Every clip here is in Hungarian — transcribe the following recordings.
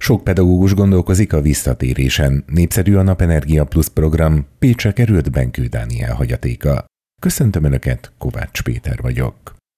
Sok pedagógus gondolkozik a visszatérésen. Népszerű a Napenergia Plus program, Pécsre került Benkő Dániel hagyatéka. Köszöntöm Önöket, Kovács Péter vagyok.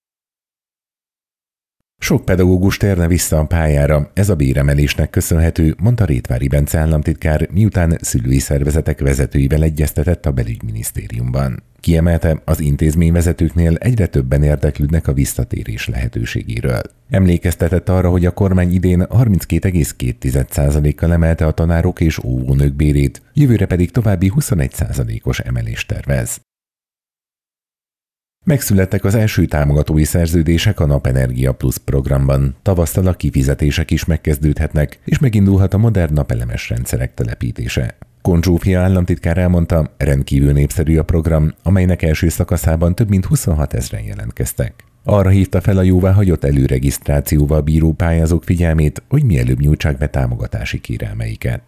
Sok pedagógus térne vissza a pályára, ez a béremelésnek köszönhető, mondta Rétvári Bence államtitkár, miután szülői szervezetek vezetőivel egyeztetett a belügyminisztériumban. Kiemelte, az intézményvezetőknél egyre többen érdeklődnek a visszatérés lehetőségéről. Emlékeztetett arra, hogy a kormány idén 32,2%-kal emelte a tanárok és óvónők bérét, jövőre pedig további 21%-os emelést tervez. Megszülettek az első támogatói szerződések a Napenergia Plus programban. Tavasztal a kifizetések is megkezdődhetnek, és megindulhat a modern napelemes rendszerek telepítése. Kohn Zsófia államtitkár elmondta, rendkívül népszerű a program, amelynek első szakaszában több mint 26 000 jelentkeztek. Arra hívta fel a jóváhagyott előregisztrációval bíró pályázók figyelmét, hogy mielőbb nyújtsák be támogatási kérelmeiket.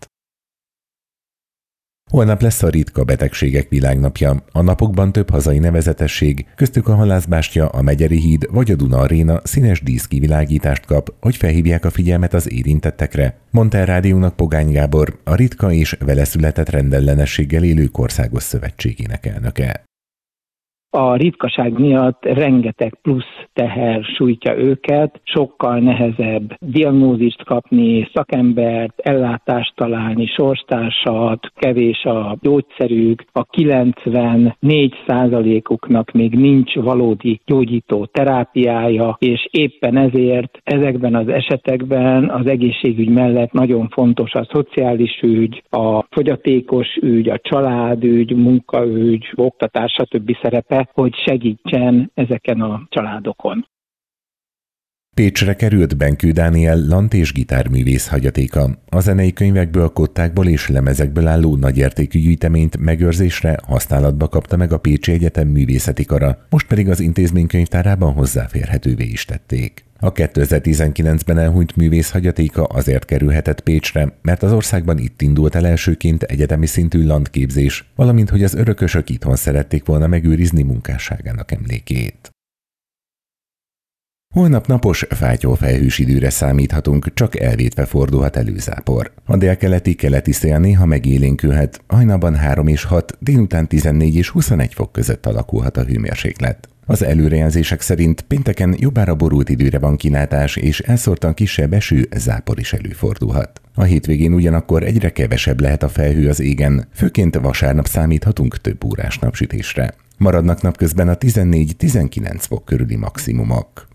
Holnap lesz a ritka betegségek világnapja. A napokban több hazai nevezetesség, köztük a Halászbástya, a Megyeri híd vagy a Duna Aréna színes díszkivilágítást kap, hogy felhívják a figyelmet az érintettekre, mondta a rádiónak Pogány Gábor, a ritka és vele született rendellenességgel élők országos szövetségének elnöke. A ritkaság miatt rengeteg plusz teher sújtja őket, sokkal nehezebb diagnózist kapni, szakembert, ellátást találni, sorstársat, kevés a gyógyszerük, a 94%-uknak még nincs valódi gyógyító terápiája, és éppen ezért ezekben az esetekben az egészségügy mellett nagyon fontos a szociális ügy, a fogyatékos ügy, a családügy, munkaügy, oktatás, stb. Szerepe, hogy segítsen ezeken a családokon. Pécsre került Benkő Dániel lant- és gitárművész hagyatéka. A zenei könyvekből, kottákból és lemezekből álló nagyértékű gyűjteményt megőrzésre, használatba kapta meg a Pécsi Egyetem művészeti kara, most pedig az intézmény könyvtárában hozzáférhetővé is tették. A 2019-ben elhunyt művész hagyatéka azért kerülhetett Pécsre, mert az országban itt indult el elsőként egyetemi szintű landképzés, valamint hogy az örökösök itthon szerették volna megőrizni munkásságának emlékét. Holnap napos, fátyolfelhős időre számíthatunk, csak elvétve fordulhat elő zápor. A délkeleti szél néha megélénkülhet, hajnalban 3 és 6, délután 14 és 21 fok között alakulhat a hőmérséklet. Az előrejelzések szerint pénteken jobbára borult időre van kilátás, és elszórtan kisebb eső, zápor is előfordulhat. A hétvégén ugyanakkor egyre kevesebb lehet a felhő az égen, főként vasárnap számíthatunk több órás napsütésre. Maradnak napközben a 14-19 fok körüli maximumok.